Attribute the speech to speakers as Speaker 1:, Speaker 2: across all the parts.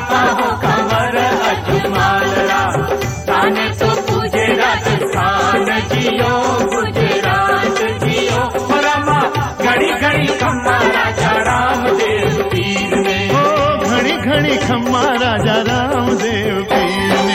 Speaker 1: पाहो कमर अजमालरा ताने तो पूजे राजस्थान जियो गुजरात जियो रमा घड़ी घड़ी खम्मा राजा रामदेव पीर ने
Speaker 2: घड़ी घड़ी खम्मा राजा रामदेव पीर ने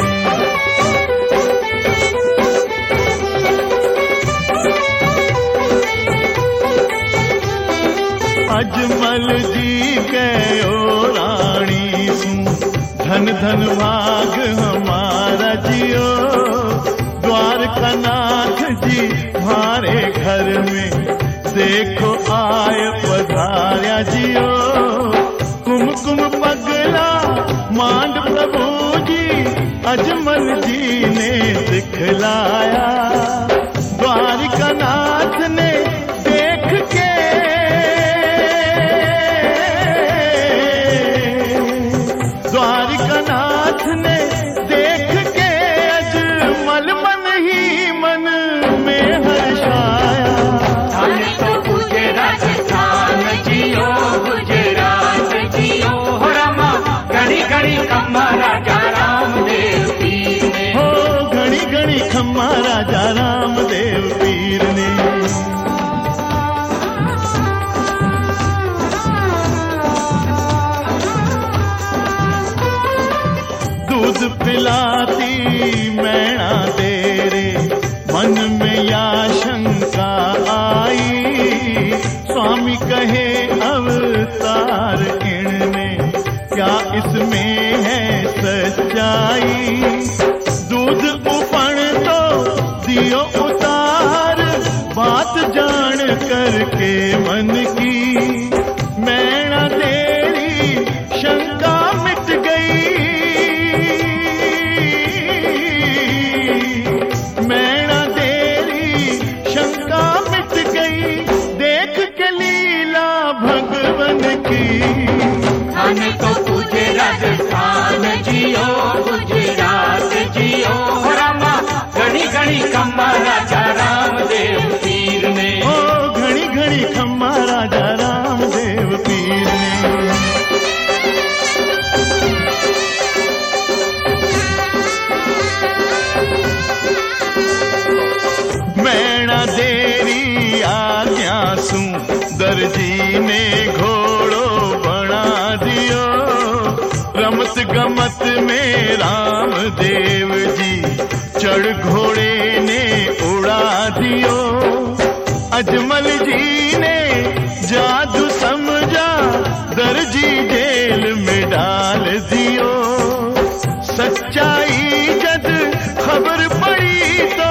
Speaker 2: अजमल जी कहो रानी सू धन धन भाग हमारा जियो द्वारका नाथ जी हमारे घर में देखो आय पधार्या जियो कुमकुम पगला मांड प्रभु जी अजमल जी ने दिखलाया द्वारका नाथ ने देख के द्वारकानाथ ने देख के अजमल मन ही मन में हर्षाया
Speaker 1: ताने तो पूजे राजस्थान जियो गुजरात जियो रमा घड़ी घड़ी खम्मा राजा रामदेव पीर ने
Speaker 2: घड़ी घड़ी खम्मा राजा रामदेव पीर ने दूध पिलाती मैना तेरे मन में या शंका आई स्वामी कहे अवतार इनने क्या इसमें है सच्चाई दूध उपण तो दियो उतार बात जान करके मन की मैना तेरी शंका मिट गई मैना तेरी शंका मिट गई देख के लीला भगवन की
Speaker 1: ताने तो पूजे राजस्थान जियो गुजरात जियो रमा घड़ी घड़ी खम्मा राजा रामदेव पीर ने
Speaker 2: घड़ी घड़ी खम्मा राजा रामदेव पीर ने मैना देरी आज्ञा सू दर्जी ने घोड़ो बना दियो रमत गमत में रामदेव जी चढ़ घोड़े ने उड़ा दियो अजमल जी ने जादू समझा दर्जी जेल में डाल दियो सच्चाई जद खबर पड़ी तो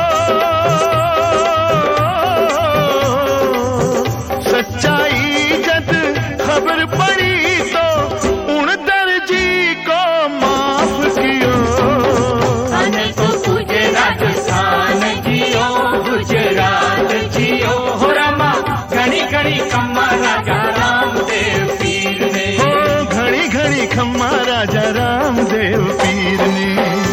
Speaker 2: सच्चाई जद खबर पड़ी तो उन दर्जी को माफ कियो
Speaker 1: ताने तो पूजे राजस्थान जियो गुजरात जियो रमा घड़ी घड़ी खम्मा राजा रामदेव पीर ने
Speaker 2: घड़ी घड़ी खम्मा राजा रामदेव पीर ने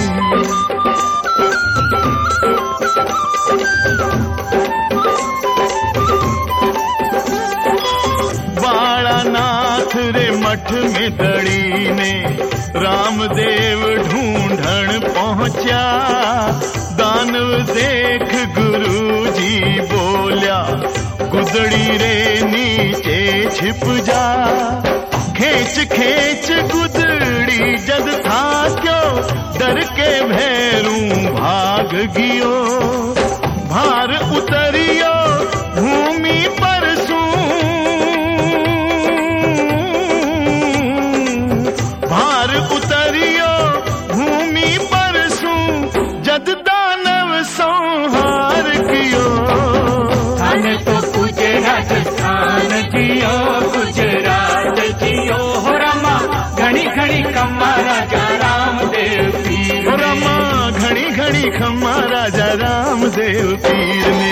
Speaker 2: बाड़ानाथ रे मठ में दड़ी ने रामदेव ढूंढण पहुंचा दानव देख गुरु जी बोल्या गुदड़ी रे नीचे छिप जा खेच खेच गुदड़ी जद था क्यों डर के भैरू भाग गियो भार उतरियो भूमि पर सू भार उतरियो भूमि पर सू जद दानव संहार कियो
Speaker 1: ताने तो पूजे राजस्थान जियो गुजरात जियो रमा घड़ी घड़ी खम्मा राजा रामदेव पीर
Speaker 2: रमा घड़ी घड़ी खम्मा राजा रामदेव पीर ने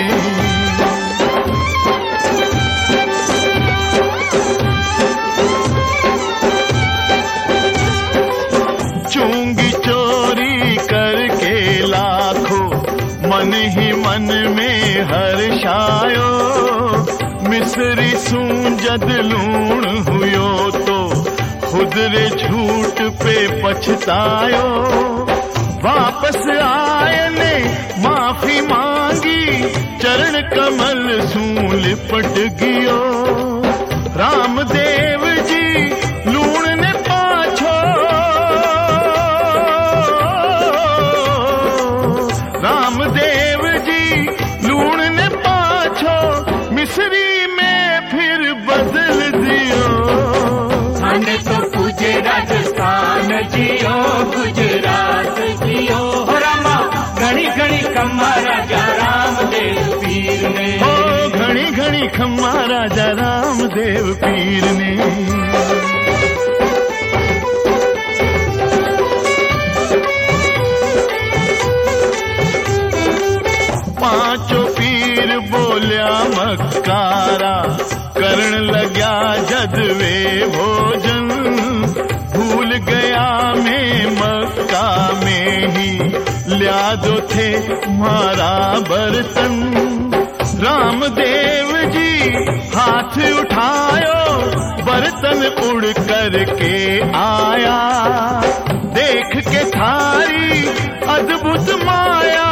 Speaker 2: चूंगी चोरी करके लाखों मन ही मन में हर्षायो मिस्री सूंजद लूण हुयो तो खुद खुद रे झूठ पे पछतायो, वापस आए ने माफी मांगी, चरण कमल सू लिपट गियो। रामदेव जी लूण ने पाछो, रामदेव जी लूण ने पाछो, मिस्री में फिर बदल दियो।
Speaker 1: थाने तो पूजे राजस्थान जियो, गुजरात जियो रामा, घणी घणी खम्मा राजा रामदेव पीर ने।
Speaker 2: ओ घणी घणी खम्मा राजा रामदेव पीर ने। पांचों पीर बोलिया मक्कारा, करण लग्या जदवे भोजन, भूल गया मैं मक्का में ही लिया दो थे मारा बर्तन। रामदेव जी हाथ उठायो, बर्तन उड़ कर के आया, देख के थारी अद्भुत माया,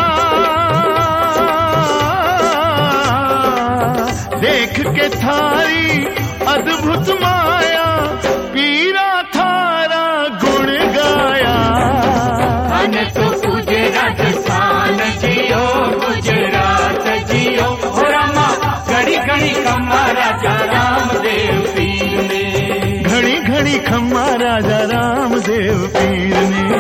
Speaker 2: देख के थारी अद्भुत माया, पीरा थारा गुण गाया।
Speaker 1: थाने तो पूजे राजस्थान जियो, गुजरात जियो रामा, घड़ी घड़ी खम्मा राजा रामदेव पीर ने।
Speaker 2: घड़ी घड़ी खम्मा राजा रामदेव पीर ने।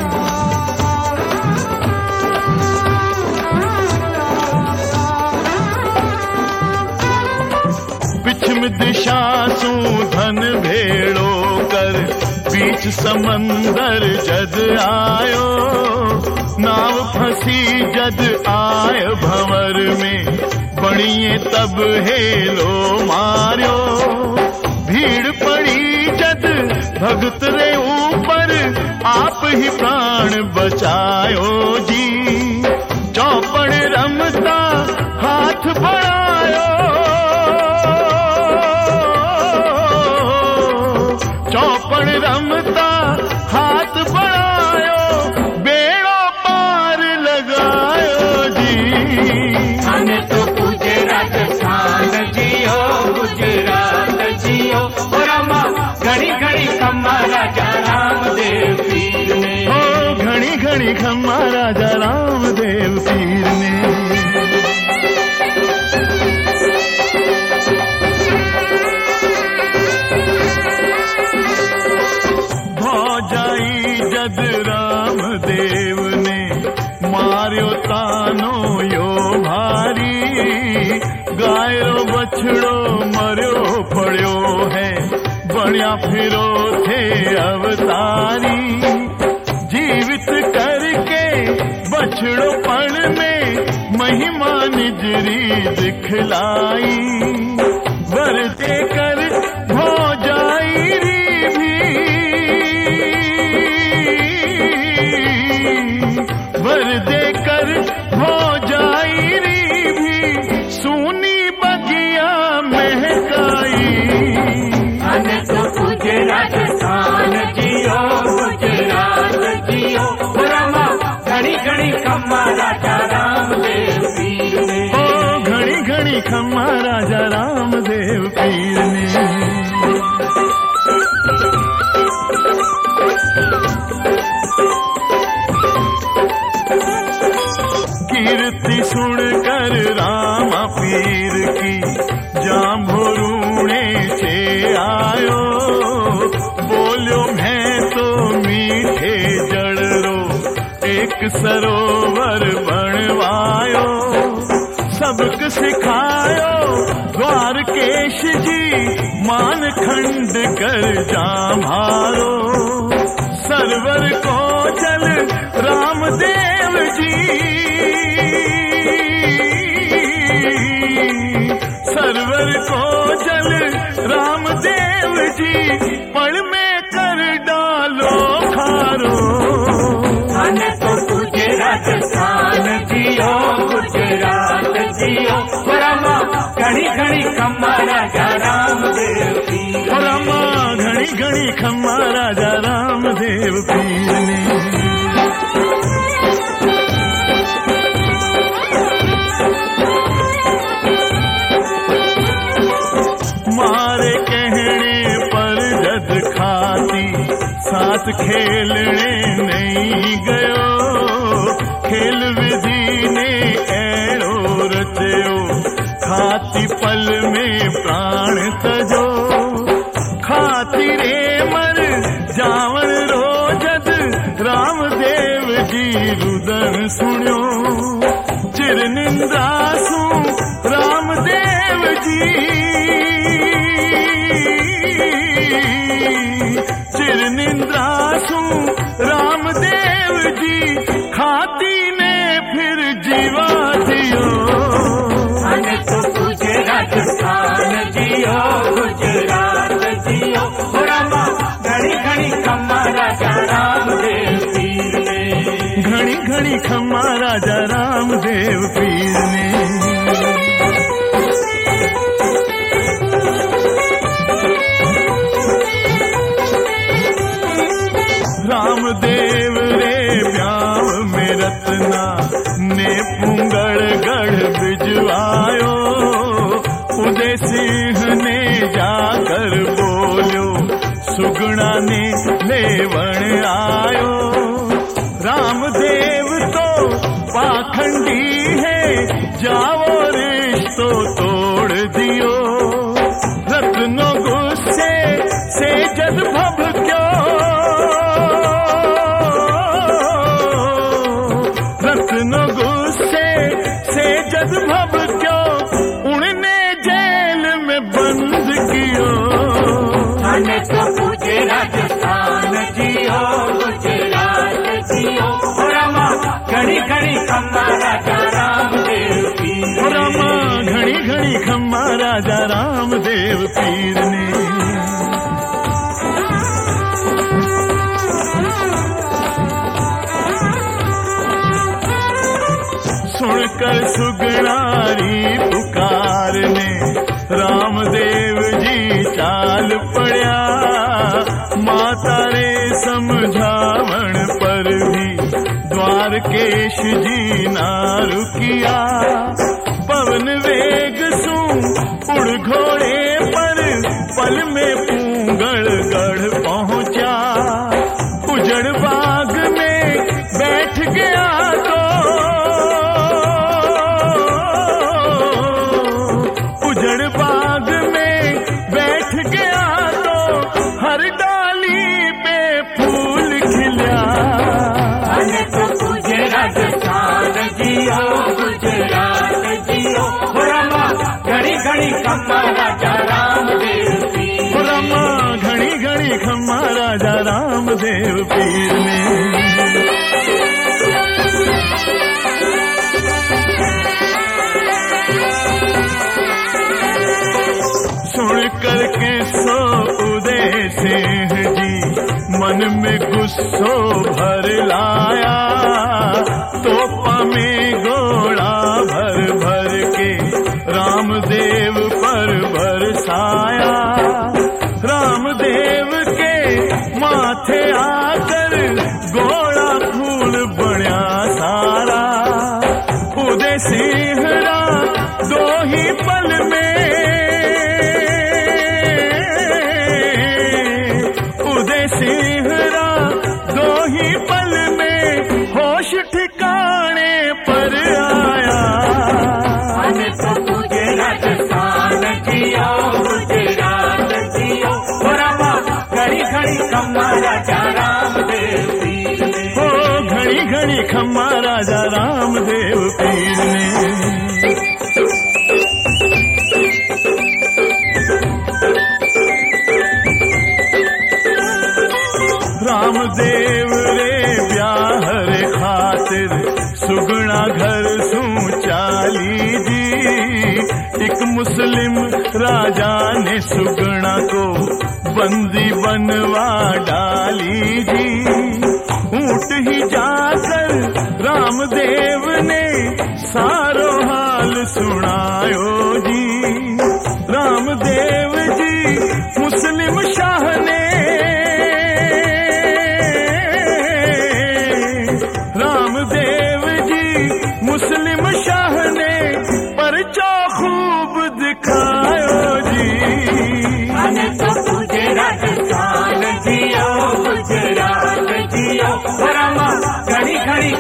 Speaker 2: पिछम दिशा सू धन भेड़ो कर, बीच समंदर जद आयो, नाव फंसी जद आय भंवर में, बणिए तब हेलो मार्यो। भीड़ पड़ी जद भगत रे ऊपर, आप ही प्राण बचायो जी। चौपड़ रमता हाथ बढ़ायो, चौपड़ रमता हाथ बढ़ायो, बेड़ो पार लगायो जी।
Speaker 1: थाने तो पूजे राजस्थान जियो, गुजरात जियो रामा, घड़ी घड़ी खम्मा राजा रामदेव पीर ने।
Speaker 2: ओ घड़ी घड़ी खम्मा राजा रामदेव पीर ने। भौजाई जद रामदेव ने, मार्यो तानो यो भारी, गायो बछड़ो मर्यो पड़ो है, बढ़िया फिरो थे अवतारी। जीवित करके बछड़ो पण में, महिमा निजरी दिखलाई, वर देकर भौजाई री भी, वर देकर भौजाई री भी, सूनी बगिया महकाई।
Speaker 1: थाने तो पूजे राजस्थान जियो, गुजरात जियो रामा, घड़ी घड़ी खम्मा राजा रामदेव पीर ने।
Speaker 2: ओ घड़ी घड़ी खम्मा राजा रामदेव पीर ने। कीर्ति सुन कर रामा पीर की, जाम्भरूणे से आयो, बोल्यो मैं तो मीठे जड़ रो, एक सरोवर बनवायो, सबक सिखायो द्वारकेश जी, मान खंड कर जाम्हारो, सरवर को चल रामदेव जी, सरवर को जल रामदेव जी, पल में कर डालो खारो।
Speaker 1: थाने तो पूजे राजस्थान जियो, गुजरात जियो रामा, घड़ी घड़ी खम्मा राजा रामदेव पीर ने।
Speaker 2: रामा घड़ी घड़ी खम्मा राजा रामदेव पीर ने। मारे कहने पर जद खाती साथ खेलने नहीं गयो, खेल विधि ने एड़ो रचयो, खाती पल में प्राण तजो, खाती रे मर जावन रोजद रामदेव जी रुदन सुन्यो, चिर निंदासू रामदेव जी, चिर निंदासू रामदेव जी, खाती ने फिर जीवा दियो।
Speaker 1: तो तुझे राजस्थान जियो, गुजरात जियो, रामा घड़ी घड़ी खम्मा राजा रामदेव पीर ने।
Speaker 2: घड़ी घड़ी खम्मा राजा रामदेव पीर ने। रामदेव रे ब्याव में रत्ना ने पुंगड़ गढ़ बिजवायो, उदय सिंह ने जाकर बोलो, सुगुणा ने लेवण आयो। रामदेव तो पाखंडी है, जाओ रिश्तो तोड़ दियो, रत्नो गुस्से से जद भभक्यो, रत्नो गुस्से से जद भभक्यो, उन्हें जेल में बंद कियो।
Speaker 1: आने तो पूछे राजस्थान जियो, गुजरात जियो, रामा घड़ी घड़ी खम्मा राजा रामदेव पीर।
Speaker 2: रामा घड़ी घड़ी खम्मा राजा रामदेव पीर ने। सुनकर सुगणारी पुकारने रामदेव जी चाल पड़ा, माता रे समझावण पर भी द्वारकेश जी ना रुकिया। पवन वेग सू उड़ घोड़े पर पल में पूंगड़ गढ़ पहुंचा, उजड़ बाग में बैठ गया तो, उजड़ बाग में बैठ गया तो, हर डाली पे फूल खिला।
Speaker 1: तो तुझे राजस्थान जियो, गुजरात जियो, रामा घड़ी घड़ी खम्मा राजा रामदेव पीर।
Speaker 2: रामा घड़ी घड़ी खम्मा राजा रामदेव पीर ने। सुन करके सो उदय सिंह जी मन में गुस्सो भर लाया, तोपा में गोला भर भर के रामदेव पर बरसाया। रामदेव के माथे आकर गोला फूल बना सारा, उदय सिंह रा दो ही पल में, उदय सिंह रा दो ही पल में होश ठिकाने पर आया।
Speaker 1: तो तुझे राजस्थान जियो, गुजरात जियो, रामा घड़ी घड़ी खम्मा राजा रामदेव पीर ने।
Speaker 2: हो घड़ी घड़ी खम्मा राजा रामदेव पीर ने। रामदेव रे ब्याहर खातिर सुगुणा घर सू चाली जी, एक मुस्लिम राजा ने सुगुणा को बंदी बनवा डाली जी। ऊंट ही जाकर रामदेव ने सारो हाल सुनायो जी। रामदेव जी मुस्लिम शाह ने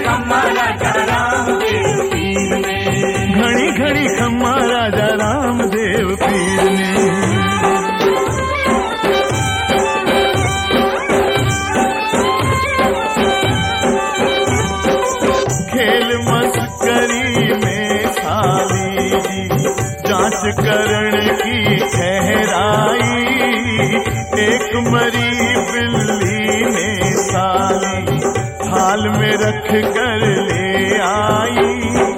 Speaker 1: खम्मा राजा रामदेव पीर ने,
Speaker 2: घड़ी घड़ी खम्मा राजा रामदेव पीर ने। खेल मस्करी में साली जी जांच करण की ठहराई, एक मरी बिल्ली ने साली थाल में रख कर ले आई।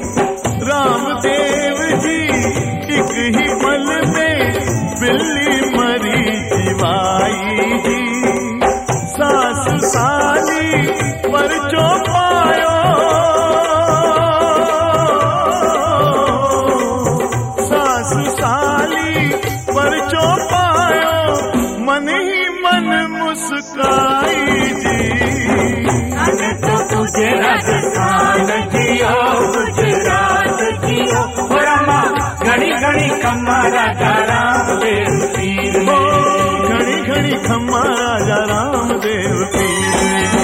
Speaker 2: रामदेव जी एक ही पल में बिल्ली मरी जीवाई जी। सास साली पर जो पायो, सास साली पर जो पायो, मन ही मन मुस्काई जी।
Speaker 1: तो तुझे राजस्थान जियो, गुजरात जियो, रमा घड़ी घड़ी खम्मा राजा रामदेव पीर ने,
Speaker 2: घड़ी घड़ी खम्मा राजा रामदेव पीर ने।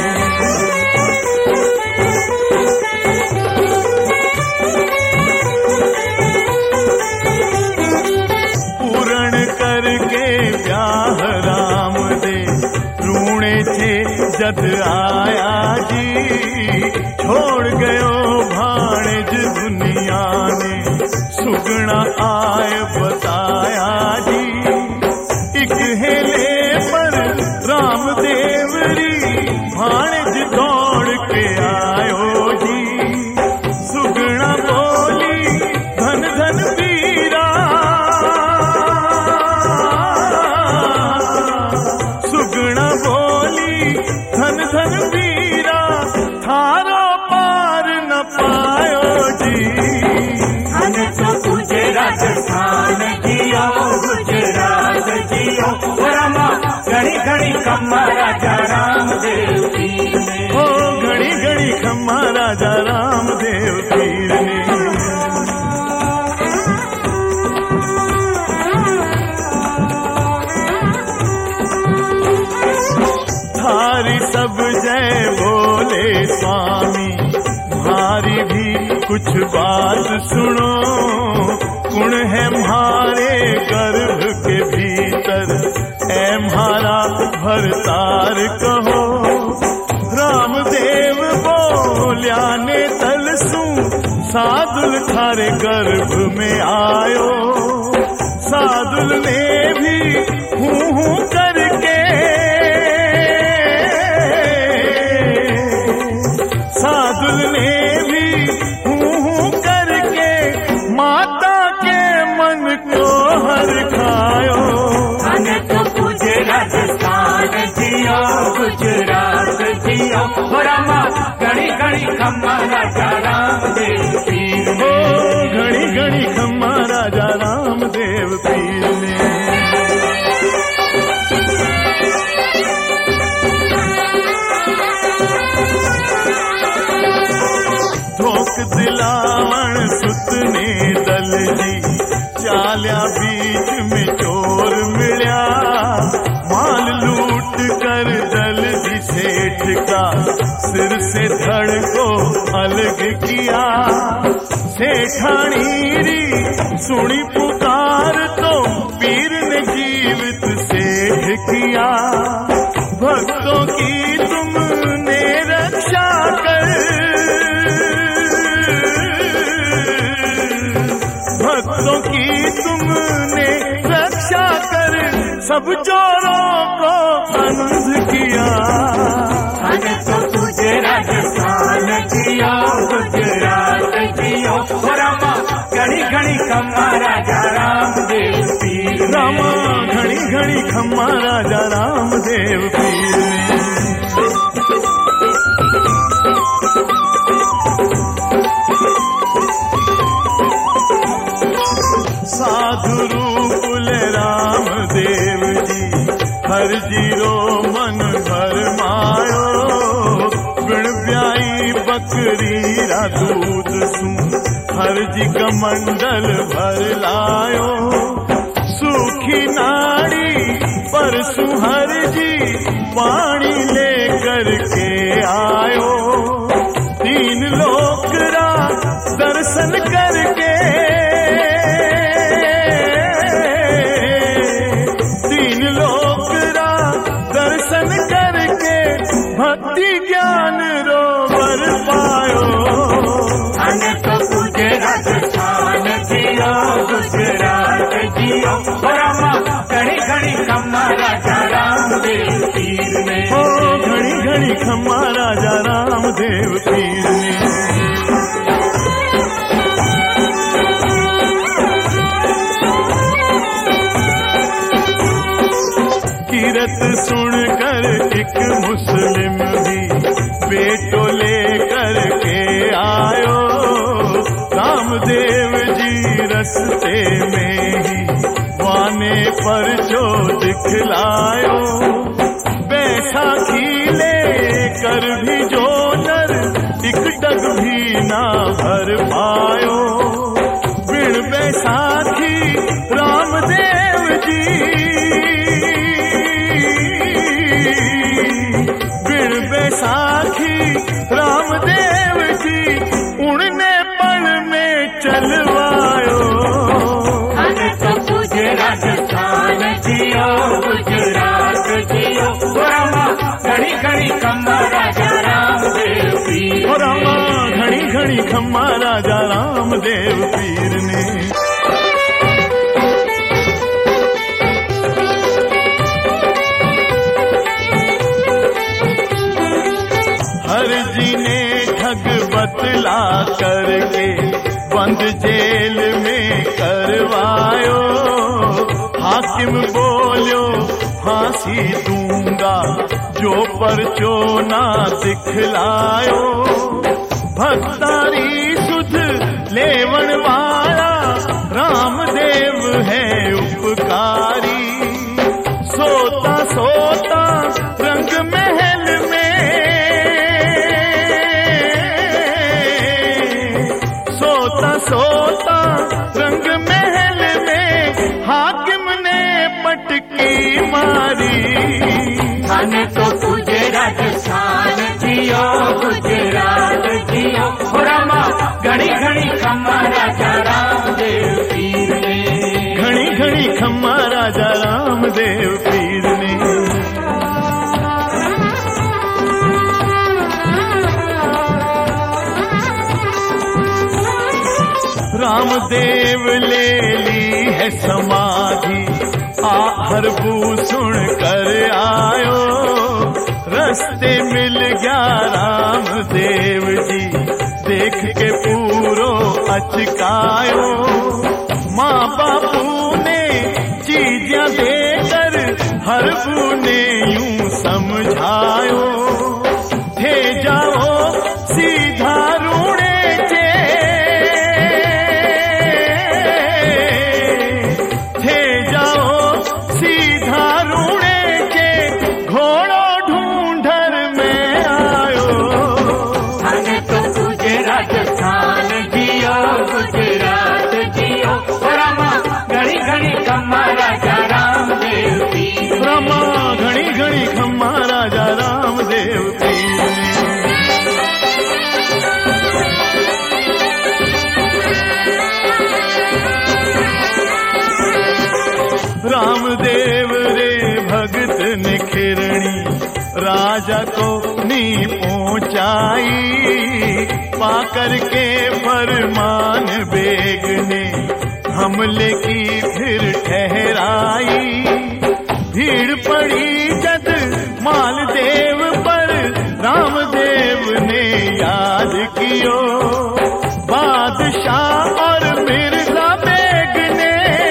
Speaker 2: पूर्ण करके ब्याह रामदेव रूणे थे जद आया जी। छोड़ गयो भाणेज दुनिया ने सुगना आय बताया जी। एक हेले पर रामदेव री भाणेज दौड़ के आयो जी। सुगना बोली धन धन वीरा, सुगना बोली धन धन वीरा, थारो पार न पायो जी।
Speaker 1: तो तुझे राजस्थान जियो, गुजरात जियो, रमा घड़ी घड़ी खम्मा राजा रामदेव पीर ने,
Speaker 2: घड़ी घड़ी खम्मा राजा रामदेव पीर ने। थारी सब जय बोले स्वामी, भारी भी कुछ बात सुनो। गुण है म्हारे गर्भ के भीतर, ऐ म्हारा भरतार कहो। रामदेव बोल्या ने तलसू, सादुल थारे गर्भ में आयो। सादुल ने भी हूँ करके, सादुल ने भी हूँ करके माता के मन को हर खायो।
Speaker 1: तो तुझे राजस्थान जियो, गुजरात जियो, रमा घड़ी घड़ी खम्मा राजा रामदेव पीर ने,
Speaker 2: घड़ी घड़ी खम्मा राजा रामदेव पीर ने। धोक दिलावण सुत ने दल जी, चाल्या बीच में चोर मिल्या। माल लूट कर दल जी सेठ का सिर से धड़ को अलग किया। सेठानी री सुनी पुकार तो पीर ने जीवित सेठ किया। भक्तों की तुमने रक्षा कर, भक्तों की तुमने रक्षा कर, सब चोरों को बंद किया।
Speaker 1: तो तुझे राजस्थान जियो, गुजरात जियो, रमा घड़ी घड़ी खम्मा राजा रामदेव पीर ने,
Speaker 2: रामा घड़ी घड़ी खम्मा राजा रामदेव पीर ने। साधु रूप ले रामदेव जी, हर जीरो मन भर मायो। बिन ब्याई बकरी रा दूध सू, हर जी कमंडल भर लायो। सूखी नाड़ी पर सुहर जी पानी लेकर के आयो। तीन लोक रा दर्शन करके, तीन लोक रा दर्शन करके भक्ति ज्ञान रो वर पायो।
Speaker 1: अने तो पूजे राजस्थान जियो गुजरात जियो रामा घड़ी घड़ी खम्मा राजा रामदेव पीर ने।
Speaker 2: ओ घड़ी घड़ी खम्मा राजा रामदेव पीर ने। कीरत सुनकर एक मुस्लिम भी बेटो लेकर के आयो। रामदेव जी रस्ते में ही वाने पर जो दिखलायो। बैसाखी लेकर भी जो नर एक टक भी ना भर पायो। बिन बैसाखी रामदेव जी, बिन बैसाखी रामदेव जी उड़ने पल में चलवायो।
Speaker 1: अने तो पूजे राजस्थान जियो गुजरात जियो रामा घड़ी घड़ी खम्मा राजा रामदेव पीर।
Speaker 2: रामा घड़ी घड़ी खम्मा राजा रामदेव पीर ने। हर जी ने ठग बतला करके बंद जेल में करवायो। हाकिम बोलो फांसी दूंगा जो परचो ना दिखलायो। भक्तारी सुध लेवन वाला रामदेव है उपकारी। सोता सोता रंग महल में, सोता सोता रंग महल में हाकिम ने पटकी मारी।
Speaker 1: अने तो पूजे राजस्थान जियो गुजरात जियो रामा घड़ी घड़ी खम्मा राजा रामदेव पीर ने।
Speaker 2: घड़ी घड़ी खम्मा राजा रामदेव पीर ने। रामदेव ले ली है समाधि आहर सुन कर आयो। रस्ते मिल गया रामदेव जी देख के पूरो अचकायो। माँ बापू ने चीज़ें देकर हर ने यूं समझायो। थे जाओ सीधा रूड़े चे, थे जाओ सीधा रूड़े चे घोड़ो ढूंढर में आयो।
Speaker 1: अने तो पूजे राजस्थान जियो गुजरात जियो रामा घड़ी घड़ी खम्मा राजा रामदेव पीर।
Speaker 2: रामा घड़ी घड़ी खम्मा राजा रामदेव पीर ने। रामदेव रे भगत निखिरणी राजा को नी पहुंचाई। पाकर के फरमान बेग ने हमले की फिर ठहराई। भीड़ पड़ी जद मालदेव पर रामदेव ने याद कियो। बादशाह और मिर्जा बेग ने,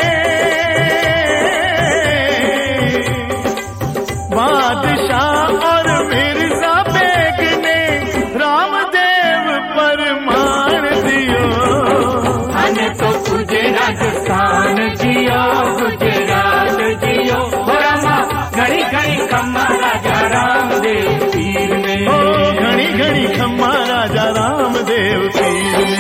Speaker 2: बादशाह और मिर्जा बेग ने रामदेव पर मान दियो।
Speaker 1: अने तो पूजे राजस्थान जियो गुजरात जियो रामा घड़ी घड़ी खम्मा राजा रामदेव पीर ने।
Speaker 2: ओ घड़ी घड़ी खम्मा राजा रामदेव पीर ने।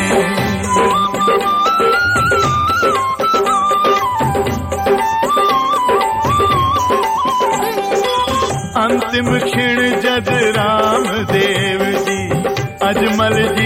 Speaker 2: अंतिम क्षण जद रामदेव जी अजमल जी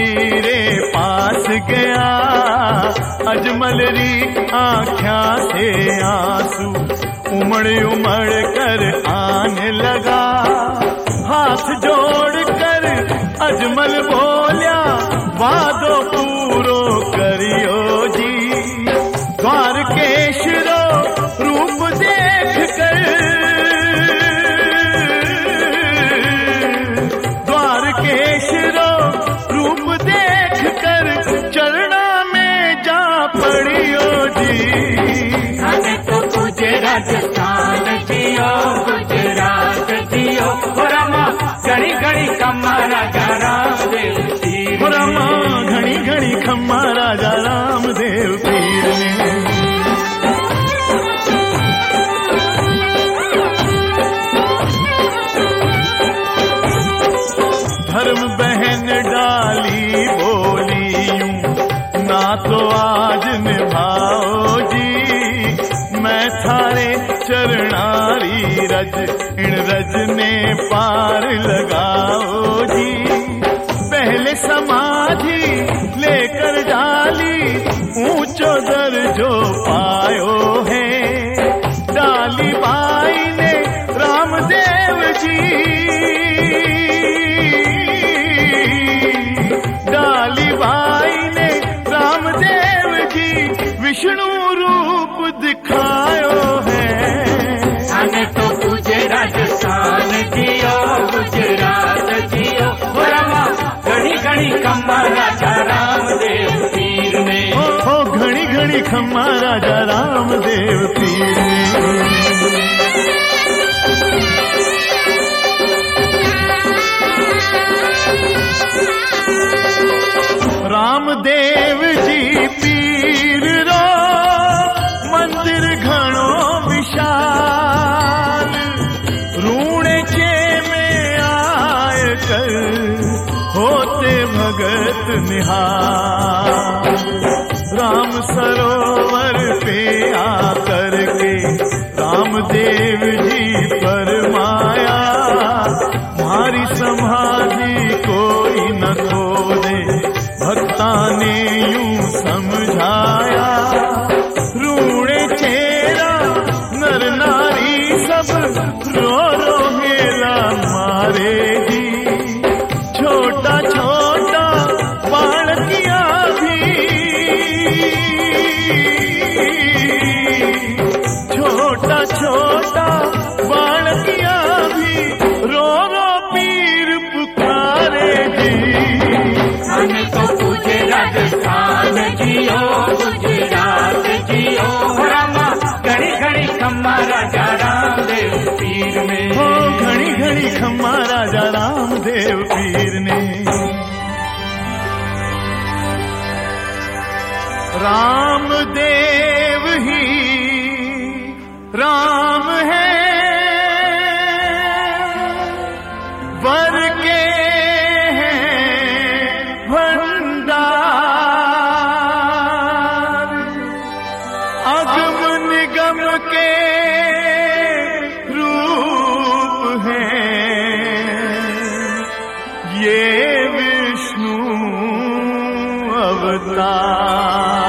Speaker 2: गया अजमल री आँख्या से आंसू उमड़ उमड़ कर आने लगा। हाथ जोड़ कर अजमल बोलिया वादो पूरो करियो जी। द्वारकेश रो रूप देख कर, द्वारकेश रो रूप देख कर चरणा में जा पड़ियो जी।
Speaker 1: हमें तो गुजरात स्थान जियो, गुजरात जियो रमा घड़ी घड़ी खम्मा राजा रामदेव पीर
Speaker 2: रमा घड़ी घड़ी खम्मा राजा रामदेव पीर ने। धर्म बहन डाली बोली यूं ना तो आज निभाओ जी। मैं थारे चरणारी रज इन रज ने पार लगाओ जी। पहले समाधि लेकर डाली ऊंचो दर्जो पायो है। डाली बाई ने रामदेव जी, डाली बाई ने रामदेव जी विष्णु रूप दिखायो है।
Speaker 1: हमें तो गुजरात स्थान जियो, गुजरात जियो रमा घड़ी घड़ी खम्मा राजा रामदेव पीर ने।
Speaker 2: ओ घड़ी घड़ी खम्मा राजा रामदेव पीर ने। रामदेव जी पीर रो मंदिर घणो विशाल। रूणे चे में आय कर होते भगत निहाल। राम सरोवर पे आकर के रामदेव जी फरमाया मारी समाधि कोई न खोदे। भक्ता ने यूं समझाया रूणे चेहरा नर नारी सब रो रो हेला मारेगी। छोटा छोटा बालकियां भी, छोटा छोटा बालकियां भी रो रो पीर पुकारेगी।
Speaker 1: हमें तो गुजरात स्थान जियो, गुजरात जियो रमा घड़ी घड़ी खम्मा राजा रामदेव पीर ने।
Speaker 2: हो घड़ी घड़ी खम्मा राजा रामदेव पीर ने। रामदेव ही राम है वर के भंडार। अगम निगम के रूप हैं ये विष्णु अवतार।